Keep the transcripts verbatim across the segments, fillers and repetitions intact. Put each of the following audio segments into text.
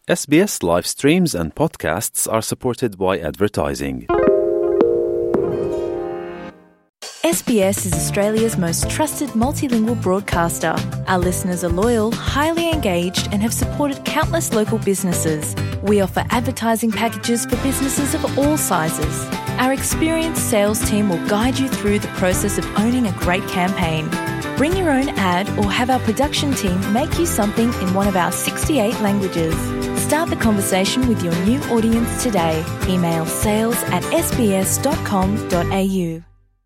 S B S live streams and podcasts are supported by advertising. S B S is Australia's most trusted multilingual broadcaster. Our listeners are loyal, highly engaged, and have supported countless local businesses. We offer advertising packages for businesses of all sizes. Our experienced sales team will guide you through the process of owning a great campaign. Bring your own ad or have our production team make you something in one of our sixty-eight languages. Start the conversation with your new audience today. Email sales at s b s dot com dot a u.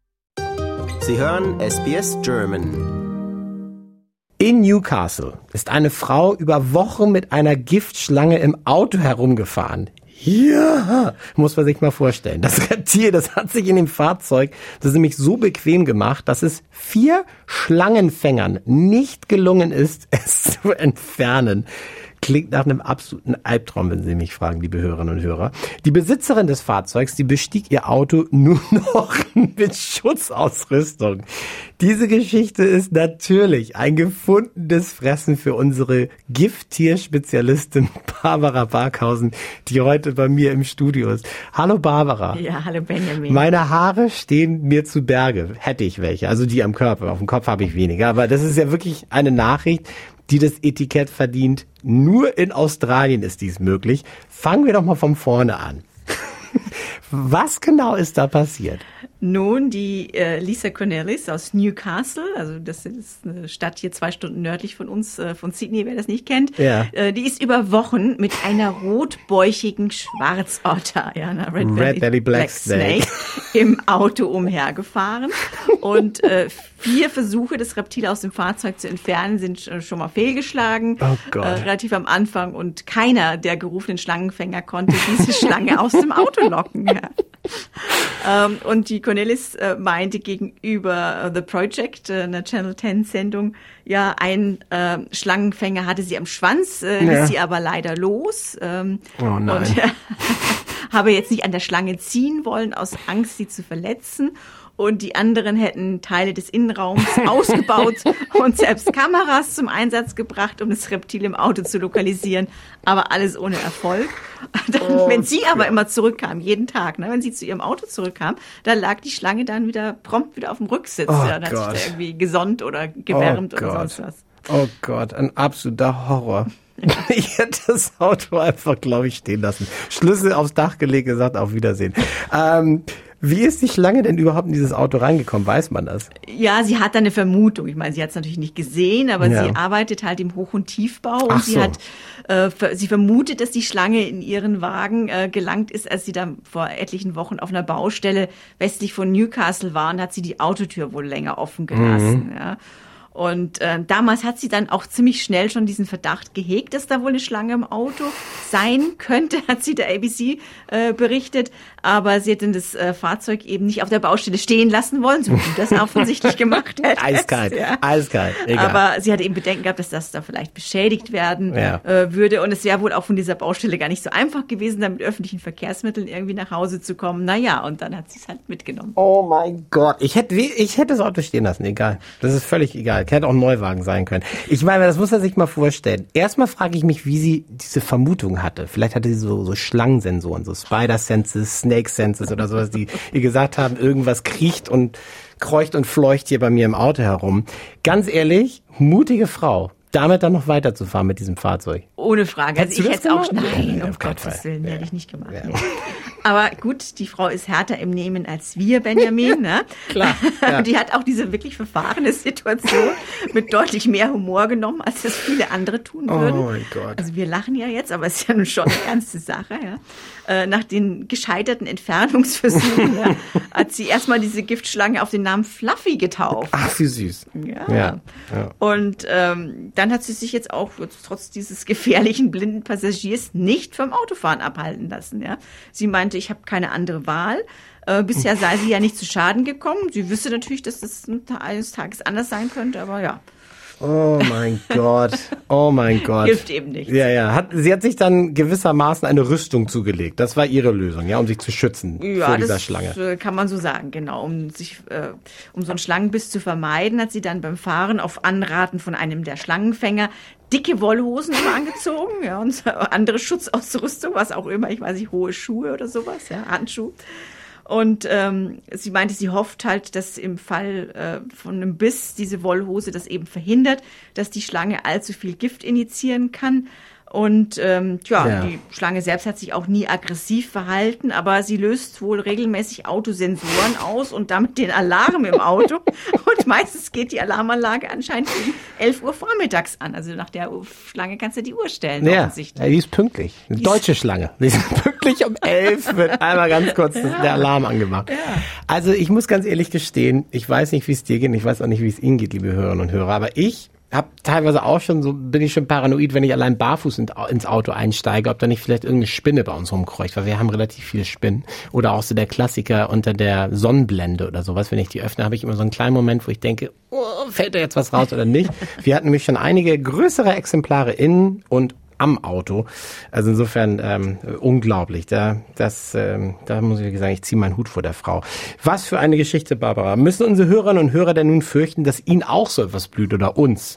Sie hören S B S German. In Newcastle ist eine Frau über Wochen mit einer Giftschlange im Auto herumgefahren. Ja, muss man sich mal vorstellen. Das Reptil, das hat sich in dem Fahrzeug, das ist nämlich so bequem gemacht, dass es vier Schlangenfängern nicht gelungen ist, es zu entfernen. Klingt nach einem absoluten Albtraum, wenn Sie mich fragen, liebe Hörerinnen und Hörer. Die Besitzerin des Fahrzeugs, die bestieg ihr Auto nur noch mit Schutzausrüstung. Diese Geschichte ist natürlich ein gefundenes Fressen für unsere Gifttierspezialistin Barbara Barkhausen, die heute bei mir im Studio ist. Hallo Barbara. Ja, hallo Benjamin. Meine Haare stehen mir zu Berge. Hätte ich welche, also die am Körper. Auf dem Kopf habe ich weniger, aber das ist ja wirklich eine Nachricht, die das Etikett verdient. Nur in Australien ist dies möglich. Fangen wir doch mal von vorne an. Was genau ist da passiert? Nun, die äh, Lisa Cornelis aus Newcastle, also das ist eine Stadt hier zwei Stunden nördlich von uns, äh, von Sydney, wer das nicht kennt, ja. äh, die ist über Wochen mit einer rotbäuchigen Schwarzotter, ja, einer Red, Red Belly, Belly Black, Black Snake, Snake, im Auto umhergefahren. Und äh, vier Versuche, das Reptil aus dem Fahrzeug zu entfernen, sind äh, schon mal fehlgeschlagen, oh Gott. äh, relativ am Anfang. Und keiner der gerufenen Schlangenfänger konnte diese Schlange aus dem Auto locken. Ja. ähm, und die Cornelis äh, meinte gegenüber uh, The Project, äh, einer Channel zehn Sendung, ja, ein äh, Schlangenfänger hatte sie am Schwanz, äh, ja. ließ sie aber leider los. Ähm, oh nein. Und äh, habe jetzt nicht an der Schlange ziehen wollen, aus Angst, sie zu verletzen. Und die anderen hätten Teile des Innenraums ausgebaut und selbst Kameras zum Einsatz gebracht, um das Reptil im Auto zu lokalisieren. Aber alles ohne Erfolg. Dann, oh, wenn sie aber immer zurückkam, jeden Tag, ne, wenn sie zu ihrem Auto zurückkam, dann lag die Schlange dann wieder prompt wieder auf dem Rücksitz. Oh, ja, dann Gott. hat sich da irgendwie gesonnt oder gewärmt oh, oder Gott. sonst was. Oh Gott, ein absoluter Horror. Ich hätte das Auto einfach, glaube ich, stehen lassen. Schlüssel aufs Dach gelegt, gesagt, auf Wiedersehen. Ähm, wie ist die Schlange denn überhaupt in dieses Auto reingekommen? Weiß man das? Ja, sie hat da eine Vermutung. Ich meine, sie hat es natürlich nicht gesehen, aber ja. sie arbeitet halt im Hoch- und Tiefbau. Und Ach sie so. hat, äh, sie vermutet, dass die Schlange in ihren Wagen äh, gelangt ist, als sie da vor etlichen Wochen auf einer Baustelle westlich von Newcastle war, und hat sie die Autotür wohl länger offen gelassen. Mhm. Ja. Und äh, damals hat sie dann auch ziemlich schnell schon diesen Verdacht gehegt, dass da wohl eine Schlange im Auto sein könnte, hat sie der A B C äh, berichtet. Aber sie hat dann das äh, Fahrzeug eben nicht auf der Baustelle stehen lassen wollen, so wie du das offensichtlich gemacht hättest. Eiskalt, ja. eiskalt, egal. Aber sie hat eben Bedenken gehabt, dass das da vielleicht beschädigt werden ja. äh, würde. Und es wäre wohl auch von dieser Baustelle gar nicht so einfach gewesen, da mit öffentlichen Verkehrsmitteln irgendwie nach Hause zu kommen. Naja, und dann hat sie es halt mitgenommen. Oh mein Gott, ich hätte, ich hätte das Auto stehen lassen, egal. Das ist völlig egal. Hätte auch ein Neuwagen sein können. Ich meine, das muss man sich mal vorstellen. Erstmal frage ich mich, wie sie diese Vermutung hatte. Vielleicht hatte sie so, so Schlangensensoren, so Spider-Senses, Snake-Senses oder sowas, die ihr gesagt haben, irgendwas kriecht und kreucht und fleucht hier bei mir im Auto herum. Ganz ehrlich, mutige Frau, damit dann noch weiterzufahren mit diesem Fahrzeug. Ohne Frage. Also ich hätte es auch, nein, ja, um Gottes Willen, ja. hätte ich nicht gemacht. Ja. Nee. Aber gut, die Frau ist härter im Nehmen als wir, Benjamin. Ne? Klar. Ja. Die hat auch diese wirklich verfahrene Situation mit deutlich mehr Humor genommen, als das viele andere tun würden. Oh mein Gott. Also wir lachen ja jetzt, aber es ist ja nun schon eine ernste Sache. Ja? Äh, nach den gescheiterten Entfernungsversuchen ja, hat sie erstmal diese Giftschlange auf den Namen Fluffy getauft. Ach, wie süß. Ja. Ja. Ja. Und ähm, dann hat sie sich jetzt auch trotz dieses gefährlichen blinden Passagiers nicht vom Autofahren abhalten lassen. Ja? Sie meinte, ich habe keine andere Wahl. Äh, bisher sei sie ja nicht zu Schaden gekommen. Sie wüsste natürlich, dass das eines Tages anders sein könnte, aber ja. Oh mein Gott, oh mein Gott. Hilft eben nichts. Ja, ja. Hat, sie hat sich dann gewissermaßen eine Rüstung zugelegt. Das war ihre Lösung, ja, um sich zu schützen ja, vor dieser das Schlange. Kann man so sagen, genau. Um sich, äh, um so einen Schlangenbiss zu vermeiden, hat sie dann beim Fahren auf Anraten von einem der Schlangenfänger dicke Wollhosen immer angezogen, ja, und andere Schutzausrüstung, was auch immer, ich weiß nicht, hohe Schuhe oder sowas, ja, Handschuhe. Und ähm, sie meinte, sie hofft halt, dass im Fall äh, von einem Biss diese Wollhose das eben verhindert, dass die Schlange allzu viel Gift injizieren kann. Und ähm, tja, Ja. die Schlange selbst hat sich auch nie aggressiv verhalten, aber sie löst wohl regelmäßig Autosensoren aus und damit den Alarm im Auto. Und meistens geht die Alarmanlage anscheinend um elf Uhr vormittags an. Also nach der Schlange kannst du die Uhr stellen, Ja, offensichtlich. ja, die ist pünktlich. Eine deutsche Schlange. Die ist pünktlich um elf, wird einmal ganz kurz das, der Alarm angemacht. Also ich muss ganz ehrlich gestehen, ich weiß nicht, wie es dir geht, ich weiß auch nicht, wie es Ihnen geht, liebe Hörerinnen und Hörer, aber ich habe teilweise auch schon so, bin ich schon paranoid, wenn ich allein barfuß in, ins Auto einsteige, ob da nicht vielleicht irgendeine Spinne bei uns rumkreucht, weil wir haben relativ viele Spinnen. Oder auch so der Klassiker unter der Sonnenblende oder sowas. Wenn ich die öffne, habe ich immer so einen kleinen Moment, wo ich denke, oh, fällt da jetzt was raus oder nicht? Wir hatten nämlich schon einige größere Exemplare in und am Auto. Also insofern ähm, unglaublich. Da, das, ähm, da muss ich sagen, ich ziehe meinen Hut vor der Frau. Was für eine Geschichte, Barbara. Müssen unsere Hörerinnen und Hörer denn nun fürchten, dass ihnen auch so etwas blüht oder uns?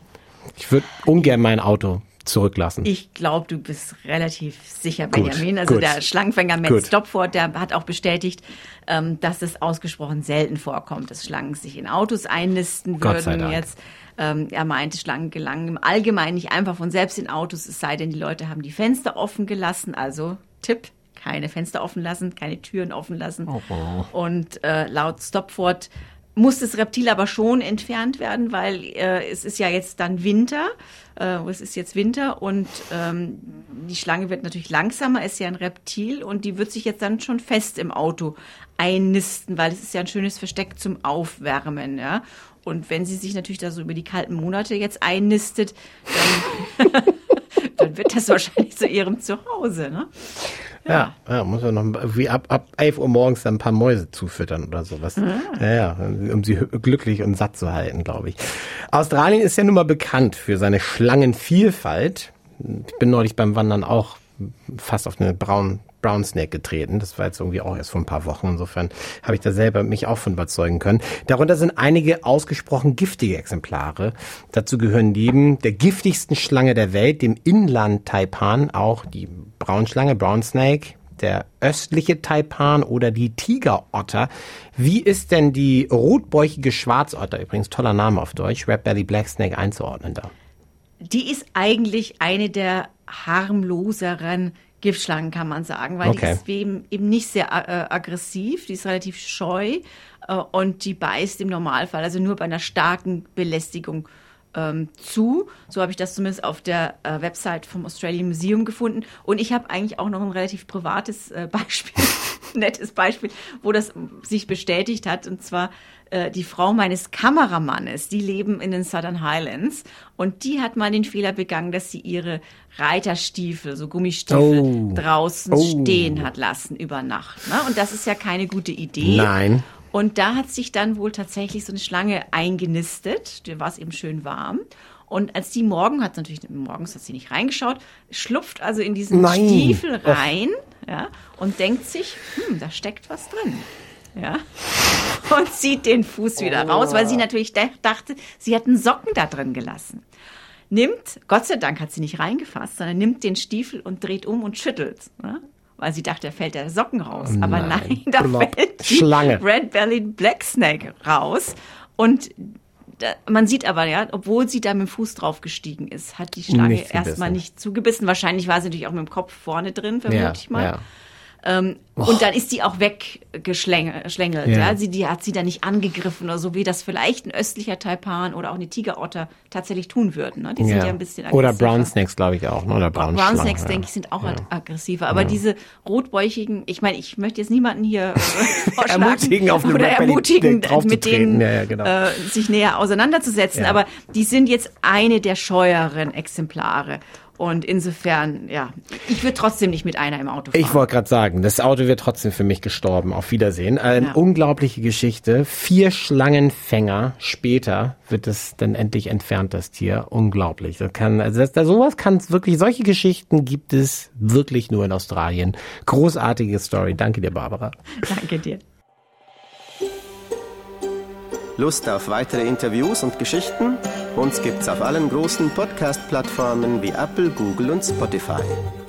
Ich würde ungern mein Auto zurücklassen. Ich glaube, du bist relativ sicher, Gut, Benjamin. Also gut. der Schlangenfänger Matt Gut. Stopford, der hat auch bestätigt, ähm, dass es ausgesprochen selten vorkommt, dass Schlangen sich in Autos einnisten Gott sei würden. Dank. Jetzt, ähm, er meinte, Schlangen gelangen im Allgemeinen nicht einfach von selbst in Autos, es sei denn, die Leute haben die Fenster offen gelassen. Also Tipp, keine Fenster offen lassen, keine Türen offen lassen. Oh, oh. Und äh, laut Stopford muss das Reptil aber schon entfernt werden, weil äh, es ist ja jetzt dann Winter, äh, es ist jetzt Winter und ähm, die Schlange wird natürlich langsamer, ist ja ein Reptil und die wird sich jetzt dann schon fest im Auto einnisten, weil es ist ja ein schönes Versteck zum Aufwärmen, ja. Und wenn sie sich natürlich da so über die kalten Monate jetzt einnistet, dann, dann wird das wahrscheinlich zu ihrem Zuhause, ne? Ja, ja, muss man noch wie ab, ab elf Uhr morgens dann ein paar Mäuse zufüttern oder sowas. Ah. Ja, ja, um sie glücklich und satt zu halten, glaube ich. Australien ist ja nun mal bekannt für seine Schlangenvielfalt. Ich bin neulich beim Wandern auch fast auf eine Brown, Brown Snake getreten. Das war jetzt irgendwie auch erst vor ein paar Wochen. Insofern habe ich da selber mich auch von überzeugen können. Darunter sind einige ausgesprochen giftige Exemplare. Dazu gehören neben der giftigsten Schlange der Welt, dem Inland-Taipan, auch die Braunschlange, Brown Snake, der östliche Taipan oder die Tigerotter. Wie ist denn die rotbäuchige Schwarzotter, übrigens toller Name auf Deutsch, Red Belly Black Snake, einzuordnen da? Die ist eigentlich eine der harmloseren Giftschlangen, kann man sagen, weil Okay. die ist eben, eben nicht sehr äh, aggressiv, die ist relativ scheu äh, und die beißt im Normalfall, also nur bei einer starken Belästigung ähm, zu. So habe ich das zumindest auf der äh, Website vom Australian Museum gefunden. Und ich habe eigentlich auch noch ein relativ privates äh, Beispiel, nettes Beispiel, wo das sich bestätigt hat. Und zwar äh, die Frau meines Kameramannes, die leben in den Southern Highlands. Und die hat mal den Fehler begangen, dass sie ihre Reiterstiefel, so Gummistiefel, Oh. draußen Oh. stehen hat lassen über Nacht. Ne? Und das ist ja keine gute Idee. Nein. Und da hat sich dann wohl tatsächlich so eine Schlange eingenistet. Da war es eben schön warm. Und als die morgen, hat natürlich morgens hat sie nicht reingeschaut, schlupft also in diesen Nein. Stiefel rein, ja, und denkt sich, hm, da steckt was drin. Ja, und zieht den Fuß wieder raus, weil sie natürlich de- dachte, sie hätten Socken da drin gelassen. Nimmt, Gott sei Dank hat sie nicht reingefasst, sondern nimmt den Stiefel und dreht um und schüttelt. Ne? Weil sie dachte, da fällt der Socken raus. Oh Aber nein. nein, da Plopp. fällt die Schlange. Red-Bellied Black Snake raus. Und da, man sieht aber, ja, obwohl sie da mit dem Fuß drauf gestiegen ist, hat die Schlange Nicht gebissen. erstmal nicht zugebissen. Wahrscheinlich war sie natürlich auch mit dem Kopf vorne drin, vermute Ja, ich mal. ja. Ähm, und dann ist sie auch weggeschlängelt. Ja. Ja. Sie, die hat sie da nicht angegriffen oder so, wie das vielleicht ein östlicher Taipan oder auch eine Tigerotter tatsächlich tun würden. Ne? Die sind ja, ein bisschen aggressiver. Oder Brown Snakes, glaube ich auch. Ne? Oder Brown Brown Schlangen, Snakes, ja. denke ich, sind auch aggressiver. Aber diese rotbäuchigen, ich meine, ich möchte jetzt niemanden hier äh, vorschlagen Ermutigen, auf eine oder Red Belly ermutigen, drauf zu mit treten. denen Ja, ja, genau. äh, sich näher auseinanderzusetzen. Ja. Aber die sind jetzt eine der scheueren Exemplare. Und insofern, ja, ich würde trotzdem nicht mit einer im Auto fahren. Ich wollte gerade sagen, das Auto wird trotzdem für mich gestorben. Auf Wiedersehen. Eine Ja. unglaubliche Geschichte. Vier Schlangenfänger später wird es dann endlich entfernt, das Tier. Unglaublich. Das kann, also das, das, sowas kann es wirklich, solche Geschichten gibt es wirklich nur in Australien. Großartige Story. Danke dir, Barbara. Danke dir. Lust auf weitere Interviews und Geschichten? Uns gibt's auf allen großen Podcast-Plattformen wie Apple, Google und Spotify.